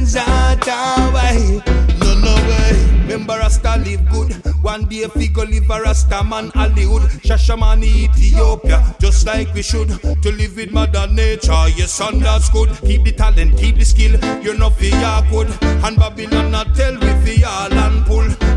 things out our way. No way. Remember Rasta live good. One day figure live a Rasta man Hollywood. Shashamani Ethiopia, just like we should. To live with mother nature, yes and that's good. Keep the talent, keep the skill, you're not fear good. And Babylon not tell we fear and pull.